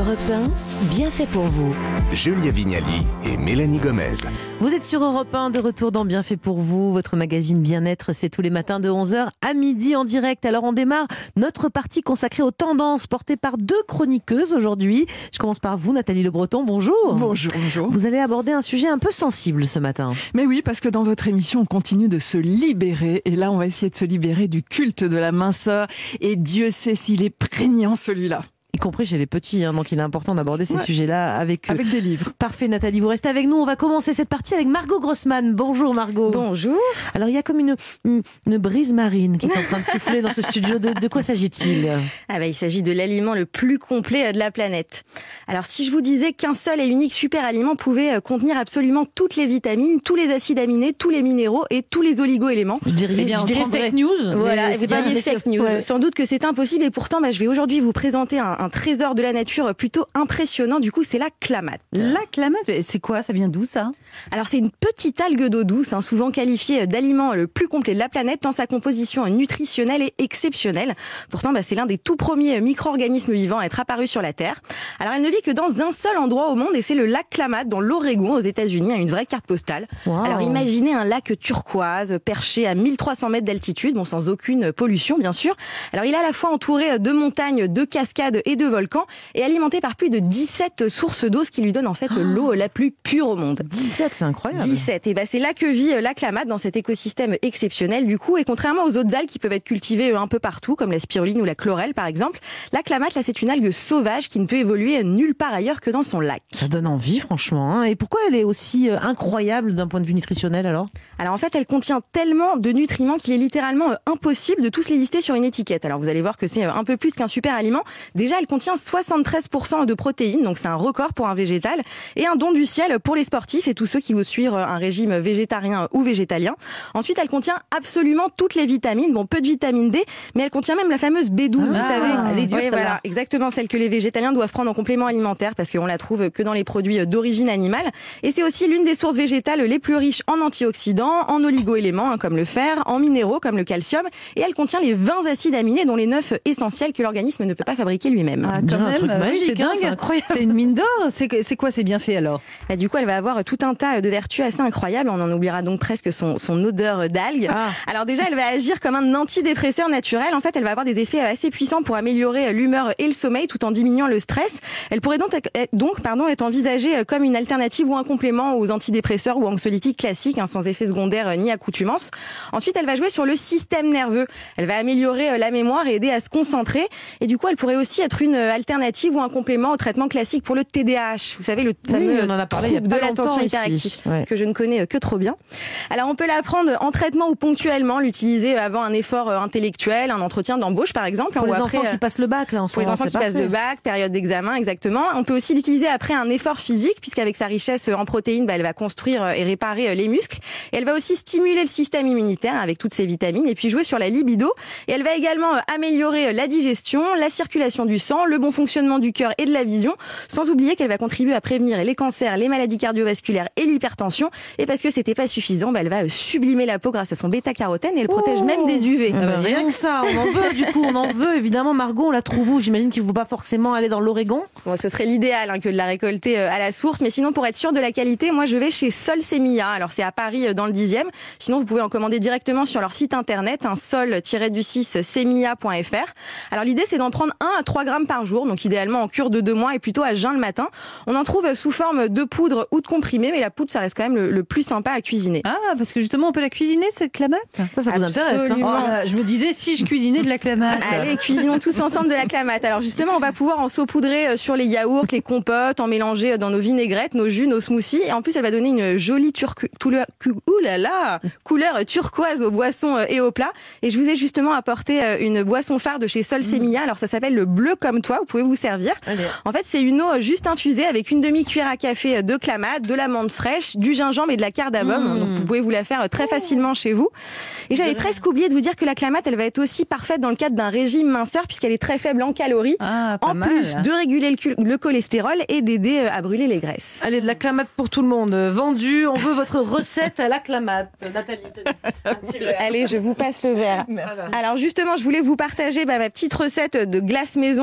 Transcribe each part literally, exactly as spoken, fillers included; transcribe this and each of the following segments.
Europe un, bien fait pour vous. Julia Vignali et Mélanie Gomez. Vous êtes sur Europe un, de retour dans Bien fait pour vous. Votre magazine Bien-être, c'est tous les matins de onze heures à midi en direct. Alors on démarre notre partie consacrée aux tendances portée par deux chroniqueuses aujourd'hui. Je commence par vous, Nathalie Le Breton. Bonjour. Bonjour, bonjour. Vous allez aborder un sujet un peu sensible ce matin. Mais oui, parce que dans votre émission, on continue de se libérer. Et là, on va essayer de se libérer du culte de la minceur. Et Dieu sait s'il est prégnant, celui-là. Y compris chez les petits, hein, donc il est important d'aborder ces ouais. sujets-là avec eux. Avec des livres. Parfait Nathalie, vous restez avec nous. On va commencer cette partie avec Margot Grossman. Bonjour Margot. Bonjour. Alors il y a comme une, une, une brise marine qui est en train de souffler dans ce studio. De, de quoi s'agit-il ? Ah bah, il s'agit de l'aliment le plus complet de la planète. Alors si je vous disais qu'un seul et unique super aliment pouvait contenir absolument toutes les vitamines, tous les acides aminés, tous les minéraux et tous les oligo-éléments. Je dirais, eh bien, je dirais fake news. Voilà, vous diriez fake news. Ouais. Sans doute que c'est impossible et pourtant bah, je vais aujourd'hui vous présenter un, un trésor de la nature plutôt impressionnant. Du coup, c'est la clamate. La clamate, c'est quoi ? Ça vient d'où ça ? Alors c'est une petite algue d'eau douce, hein, souvent qualifiée d'aliment le plus complet de la planète tant sa composition nutritionnelle est exceptionnelle. Pourtant, bah, c'est l'un des tout premiers micro-organismes vivants à être apparus sur la Terre. Alors elle ne vit que dans un seul endroit au monde et c'est le lac Klamath dans l'Oregon aux États-Unis, une vraie carte postale. Wow. Alors imaginez un lac turquoise perché à mille trois cents mètres d'altitude, bon sans aucune pollution bien sûr. Alors il est à la fois entouré de montagnes, de cascades et de volcans et alimenté par plus de dix-sept sources d'eau, ce qui lui donne en fait l'eau la plus pure au monde. dix-sept, c'est incroyable. dix-sept, et ben c'est là que vit la Klamath dans cet écosystème exceptionnel du coup, et contrairement aux autres algues qui peuvent être cultivées un peu partout, comme la spiruline ou la chlorelle par exemple, la Klamath là c'est une algue sauvage qui ne peut évoluer nulle part ailleurs que dans son lac. Ça donne envie franchement, hein. Et pourquoi elle est aussi incroyable d'un point de vue nutritionnel alors ? Alors en fait elle contient tellement de nutriments qu'il est littéralement impossible de tous les lister sur une étiquette. Alors vous allez voir que c'est un peu plus qu'un super aliment. Déjà elle contient soixante-treize pour cent de protéines, donc c'est un record pour un végétal, et un don du ciel pour les sportifs et tous ceux qui vont suivre un régime végétarien ou végétalien. Ensuite, elle contient absolument toutes les vitamines, bon peu de vitamine D, mais elle contient même la fameuse B douze, ah, vous savez. Elle est dure, oui, voilà, exactement celle que les végétaliens doivent prendre en complément alimentaire parce qu'on la trouve que dans les produits d'origine animale. Et c'est aussi l'une des sources végétales les plus riches en antioxydants, en oligo-éléments hein, comme le fer, en minéraux comme le calcium, et elle contient les vingt acides aminés dont les neuf essentiels que l'organisme ne peut pas fabriquer lui-même. Ah, quand un même, truc oui, magique, c'est hein, dingue. c'est incroyable. C'est une mine d'or. C'est, c'est quoi ces bienfaits alors ? Bah, du coup, elle va avoir tout un tas de vertus assez incroyables. On en oubliera donc presque son, son odeur d'algue. Ah. Alors déjà, elle va agir comme un antidépresseur naturel. En fait, elle va avoir des effets assez puissants pour améliorer l'humeur et le sommeil tout en diminuant le stress. Elle pourrait donc, donc pardon, être envisagée comme une alternative ou un complément aux antidépresseurs ou anxiolytiques classiques, hein, sans effet secondaire ni accoutumance. Ensuite, elle va jouer sur le système nerveux. Elle va améliorer la mémoire et aider à se concentrer. Et du coup, elle pourrait aussi être une alternative ou un complément au traitement classique pour le T D A H. Vous savez, le fameux oui, on en a parlé il y a trouble de pas l'attention longtemps hyperactive ici. Ouais. que je ne connais que trop bien. Alors, on peut la prendre en traitement ou ponctuellement, l'utiliser avant un effort intellectuel, un entretien d'embauche par exemple. Pour ou les après, enfants qui passent le bac là en ce pour les moment, enfants c'est qui passent parfait. le bac, période d'examen, exactement. On peut aussi l'utiliser après un effort physique, puisqu'avec sa richesse en protéines, bah, elle va construire et réparer les muscles. Et elle va aussi stimuler le système immunitaire avec toutes ses vitamines, et puis jouer sur la libido. Et elle va également améliorer la digestion, la circulation du sang, le bon fonctionnement du cœur et de la vision, sans oublier qu'elle va contribuer à prévenir les cancers, les maladies cardiovasculaires et l'hypertension. Et parce que c'était pas suffisant, bah, elle va sublimer la peau grâce à son bêta-carotène et elle protège Oh même des U V. Ah bah, rien que ça, on en veut du coup, on en veut évidemment. Margot, on la trouve où ? J'imagine qu'il ne faut pas forcément aller dans l'Oregon. Bon, ce serait l'idéal hein, que de la récolter euh, à la source, mais sinon pour être sûr de la qualité, moi je vais chez Sol Semilla. Alors c'est à Paris euh, dans le dixième. Sinon vous pouvez en commander directement sur leur site internet, un sol du six semilla point f r. Alors l'idée c'est d'en prendre un à trois grammes par jour, donc idéalement en cure de deux mois et plutôt à jeun le matin. On en trouve sous forme de poudre ou de comprimé, mais la poudre ça reste quand même le, le plus sympa à cuisiner. Ah, parce que justement on peut la cuisiner cette clamate ? Ça, ça vous intéresse hein ? Absolument. Oh, là, je me disais si je cuisinais de la clamate. Allez, cuisinons tous ensemble de la clamate. Alors justement, on va pouvoir en saupoudrer sur les yaourts, les compotes, en mélanger dans nos vinaigrettes, nos jus, nos smoothies. Et en plus, elle va donner une jolie turque... couleur... Ouh là là, couleur turquoise aux boissons et aux plats. Et je vous ai justement apporté une boisson phare de chez Sol Semilla. Alors ça s'appelle le bleu comme toi. Vous pouvez vous servir. Allez. En fait, c'est une eau juste infusée avec une demi-cuillère à café de clamate, de l'amande fraîche, du gingembre et de la cardamome. Mmh. Donc vous pouvez vous la faire très facilement chez vous. Et j'avais presque oublié de vous dire que la clamate, elle va être aussi parfaite dans le cadre d'un régime minceur puisqu'elle est très faible en calories. Ah, pas en mal. plus de réguler le, cu- le cholestérol et d'aider à brûler les graisses. Allez, de la clamate pour tout le monde. Vendu, on veut votre recette à la clamate. Nathalie, un petit verre. Allez, je vous passe le verre. Merci. Alors justement, je voulais vous partager bah, ma petite recette de glace maison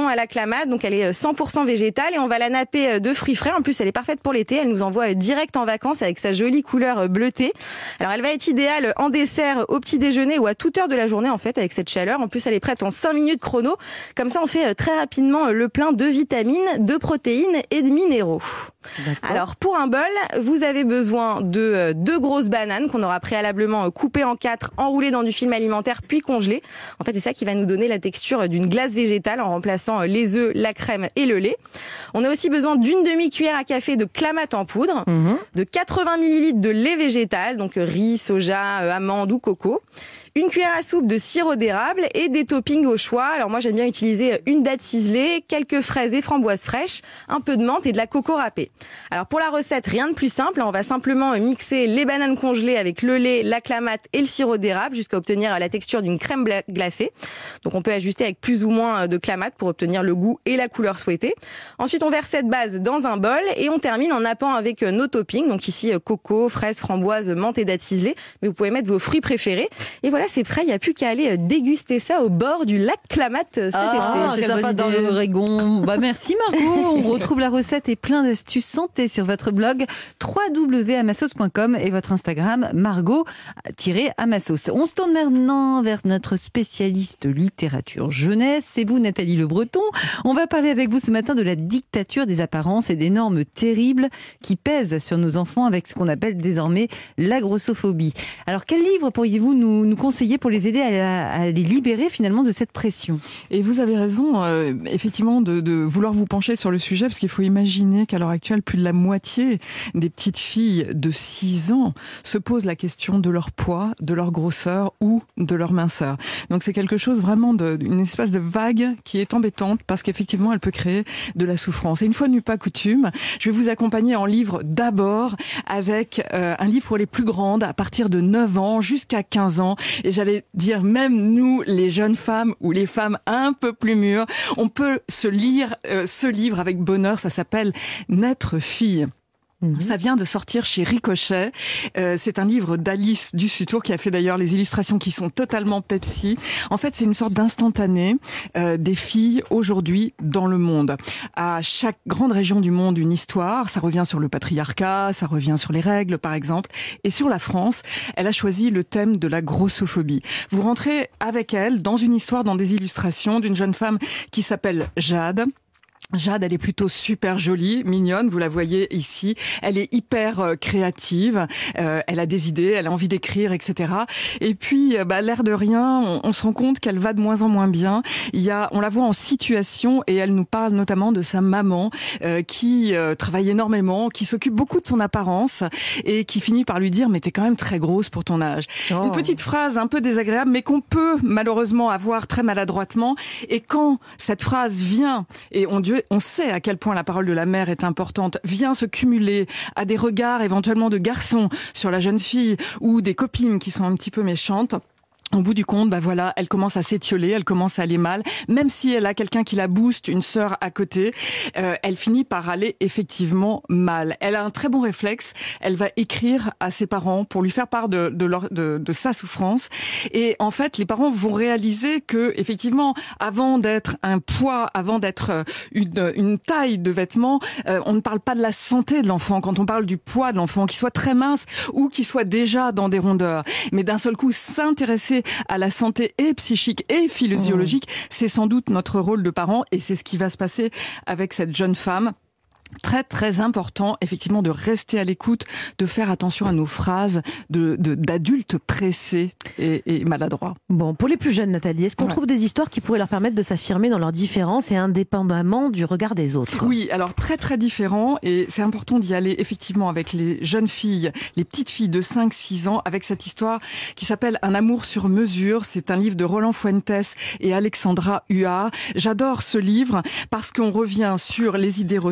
version à la clamato, donc elle est cent pour cent végétale et on va la napper de fruits frais. En plus, elle est parfaite pour l'été. Elle nous envoie direct en vacances avec sa jolie couleur bleutée. Alors, elle va être idéale en dessert, au petit déjeuner ou à toute heure de la journée, en fait, avec cette chaleur. En plus, elle est prête en cinq minutes chrono. Comme ça, on fait très rapidement le plein de vitamines, de protéines et de minéraux. D'accord. Alors, pour un bol, vous avez besoin de deux grosses bananes qu'on aura préalablement coupées en quatre, enroulées dans du film alimentaire, puis congelées. En fait, c'est ça qui va nous donner la texture d'une glace végétale en remplaçant les œufs, la crème et le lait. On a aussi besoin d'une demi-cuillère à café de clamato en poudre, mmh. de quatre-vingts millilitres de lait végétal, donc riz, soja, amandes ou coco. Une cuillère à soupe de sirop d'érable et des toppings au choix. Alors moi, j'aime bien utiliser une date ciselée, quelques fraises et framboises fraîches, un peu de menthe et de la coco râpée. Alors pour la recette, rien de plus simple. On va simplement mixer les bananes congelées avec le lait, la clamato et le sirop d'érable jusqu'à obtenir la texture d'une crème glacée. Donc on peut ajuster avec plus ou moins de clamato pour obtenir le goût et la couleur souhaitée. Ensuite, on verse cette base dans un bol et on termine en nappant avec nos toppings. Donc ici, coco, fraises, framboises, menthe et date ciselée. Mais vous pouvez mettre vos fruits préférés. Et voilà, c'est prêt, il n'y a plus qu'à aller déguster ça au bord du lac Clamato cet ah, été. C'est sympa dans l'Oregon. Bah, merci Margot. On retrouve la recette et plein d'astuces santé sur votre blog w w w point amassos point com et votre Instagram Margot-Amassos. On se tourne maintenant vers notre spécialiste littérature jeunesse. C'est vous Nathalie Le Breton. On va parler avec vous ce matin de la dictature des apparences et des normes terribles qui pèsent sur nos enfants avec ce qu'on appelle désormais la grossophobie. Alors quel livre pourriez-vous nous, nous conseiller pour les aider à, la, à les libérer finalement de cette pression? Et vous avez raison, euh, effectivement, de, de vouloir vous pencher sur le sujet, parce qu'il faut imaginer qu'à l'heure actuelle, plus de la moitié des petites filles de six ans se posent la question de leur poids, de leur grosseur ou de leur minceur. Donc c'est quelque chose vraiment de, une espèce de vague qui est embêtante, parce qu'effectivement, elle peut créer de la souffrance. Et une fois n'est pas coutume, je vais vous accompagner en livre d'abord avec euh, un livre pour les plus grandes, à partir de neuf ans jusqu'à quinze ans. Et j'allais dire, même nous, les jeunes femmes ou les femmes un peu plus mûres, on peut se lire euh, ce livre avec bonheur. Ça s'appelle « Naître fille ». Mmh. Ça vient de sortir chez Ricochet. Euh, c'est un livre d'Alice Dussutour qui a fait d'ailleurs les illustrations qui sont totalement Pepsi. En fait, c'est une sorte d'instantané euh, des filles aujourd'hui dans le monde. À chaque grande région du monde, une histoire. Ça revient sur le patriarcat, ça revient sur les règles, par exemple. Et sur la France, elle a choisi le thème de la grossophobie. Vous rentrez avec elle dans une histoire, dans des illustrations d'une jeune femme qui s'appelle Jade. Jade, elle est plutôt super jolie, mignonne, vous la voyez ici. Elle est hyper euh, créative, euh, elle a des idées, elle a envie d'écrire, et cetera. Et puis, euh, bah, l'air de rien, on, on se rend compte qu'elle va de moins en moins bien. Il y a, on la voit en situation et elle nous parle notamment de sa maman euh, qui euh, travaille énormément, qui s'occupe beaucoup de son apparence et qui finit par lui dire « mais t'es quand même très grosse pour ton âge oh. ». Une petite phrase un peu désagréable, mais qu'on peut malheureusement avoir très maladroitement. Et quand cette phrase vient, et on Dieu on sait à quel point la parole de la mère est importante, vient se cumuler à des regards éventuellement de garçons sur la jeune fille ou des copines qui sont un petit peu méchantes. Au bout du compte, bah voilà, elle commence à s'étioler, elle commence à aller mal. Même si elle a quelqu'un qui la booste, une sœur à côté, euh, elle finit par aller effectivement mal. Elle a un très bon réflexe. Elle va écrire à ses parents pour lui faire part de de, leur, de, de sa souffrance. Et en fait, les parents vont réaliser que effectivement, avant d'être un poids, avant d'être une, une taille de vêtements, euh, on ne parle pas de la santé de l'enfant. Quand on parle du poids de l'enfant, qu'il soit très mince ou qu'il soit déjà dans des rondeurs, mais d'un seul coup s'intéresser à la santé et psychique et physiologique, mmh. c'est sans doute notre rôle de parents et c'est ce qui va se passer avec cette jeune femme. Très très important effectivement de rester à l'écoute, de faire attention à nos phrases de, de d'adultes pressés et, et maladroits. Bon, pour les plus jeunes, Nathalie, est-ce qu'on ouais. trouve des histoires qui pourraient leur permettre de s'affirmer dans leurs différences et indépendamment du regard des autres? Oui, alors très très différent et c'est important d'y aller effectivement avec les jeunes filles, les petites filles de cinq six ans avec cette histoire qui s'appelle Un amour sur mesure. C'est un livre de Roland Fuentes et Alexandra Huard. J'adore ce livre parce qu'on revient sur les idées reçues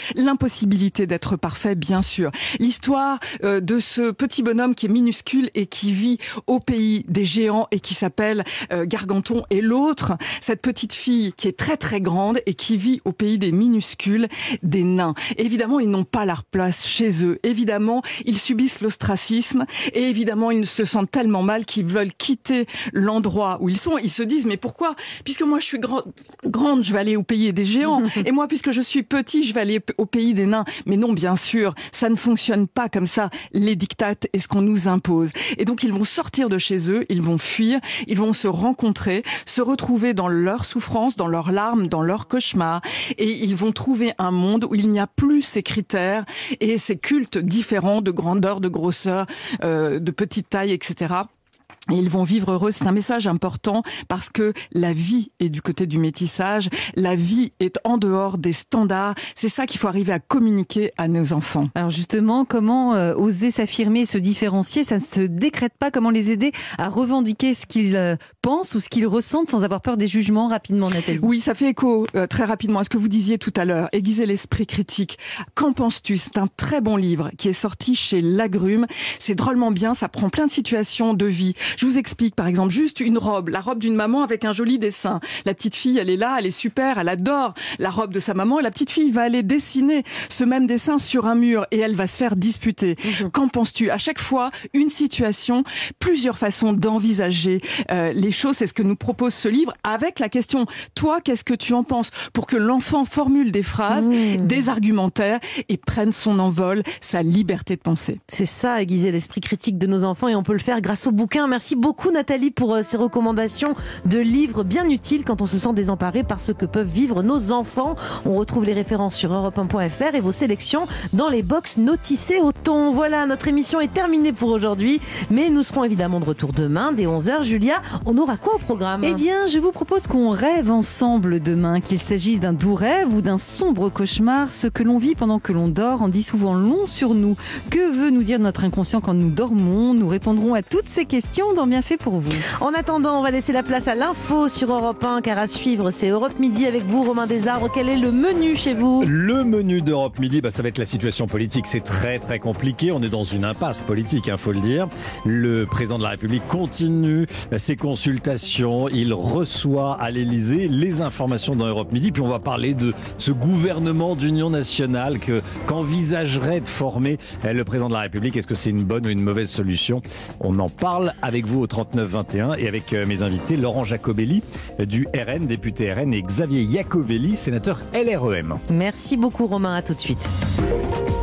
l'impossibilité d'être parfait, bien sûr. L'histoire euh, de ce petit bonhomme qui est minuscule et qui vit au pays des géants et qui s'appelle euh, Garganton, et l'autre, cette petite fille qui est très très grande et qui vit au pays des minuscules, des nains. Évidemment, ils n'ont pas leur place chez eux. Évidemment, ils subissent l'ostracisme et évidemment, ils se sentent tellement mal qu'ils veulent quitter l'endroit où ils sont. Ils se disent, mais pourquoi? Puisque moi, je suis grand, grande, je vais aller au pays des géants. Et moi, puisque je suis petit, je vais aller au pays des nains. Mais non, bien sûr, ça ne fonctionne pas comme ça, les dictates et ce qu'on nous impose. Et donc, ils vont sortir de chez eux, ils vont fuir, ils vont se rencontrer, se retrouver dans leur souffrance, dans leurs larmes, dans leurs cauchemars. Et ils vont trouver un monde où il n'y a plus ces critères et ces cultes différents de grandeur, de grosseur, euh, de petite taille, et cetera. Et ils vont vivre heureux. C'est un message important parce que la vie est du côté du métissage. La vie est en dehors des standards. C'est ça qu'il faut arriver à communiquer à nos enfants. Alors justement, comment euh, oser s'affirmer et se différencier? Ça ne se décrète pas. Comment les aider à revendiquer ce qu'ils euh, pensent ou ce qu'ils ressentent sans avoir peur des jugements rapidement, Nathalie? Oui, ça fait écho euh, très rapidement à ce que vous disiez tout à l'heure. Aiguiser l'esprit critique. Qu'en penses-tu? C'est un très bon livre qui est sorti chez Lagrume. C'est drôlement bien. Ça prend plein de situations de vie. Je vous explique, par exemple, juste une robe, la robe d'une maman avec un joli dessin. La petite fille, elle est là, elle est super, elle adore la robe de sa maman. Et la petite fille va aller dessiner ce même dessin sur un mur et elle va se faire disputer. Mmh. Qu'en penses-tu? À chaque fois, une situation, plusieurs façons d'envisager euh, les choses. C'est ce que nous propose ce livre avec la question, toi, qu'est-ce que tu en penses? Pour que l'enfant formule des phrases, mmh. des argumentaires et prenne son envol, sa liberté de penser. C'est ça, aiguiser l'esprit critique de nos enfants, et on peut le faire grâce au bouquin. Merci beaucoup Nathalie pour euh, ces recommandations de livres bien utiles quand on se sent désemparé par ce que peuvent vivre nos enfants. On retrouve les références sur europe un point f r et vos sélections dans les box notissées au thon. Voilà, notre émission est terminée pour aujourd'hui, mais nous serons évidemment de retour demain dès onze heures. Julia, on aura quoi au programme? Eh bien, je vous propose qu'on rêve ensemble demain, qu'il s'agisse d'un doux rêve ou d'un sombre cauchemar. Ce que l'on vit pendant que l'on dort en dit souvent long sur nous. Que veut nous dire notre inconscient quand nous dormons? Nous répondrons à toutes ces questions dans Bien fait pour vous. En attendant, on va laisser la place à l'info sur Europe un, car à suivre, c'est Europe Midi avec vous, Romain Desarbres. Quel est le menu chez vous? Le menu d'Europe Midi, bah, ça va être la situation politique. C'est très très compliqué. On est dans une impasse politique, il hein, faut le dire. Le président de la République continue ses consultations. Il reçoit à l'Élysée les informations dans Europe Midi. Puis on va parler de ce gouvernement d'union nationale que, qu'envisagerait de former le président de la République. Est-ce que c'est une bonne ou une mauvaise solution? On en parle avec vous au trente-neuf vingt et un et avec mes invités Laurent Jacobelli du R N, député R N, et Xavier Iacovelli, sénateur L R E M. Merci beaucoup Romain, à tout de suite.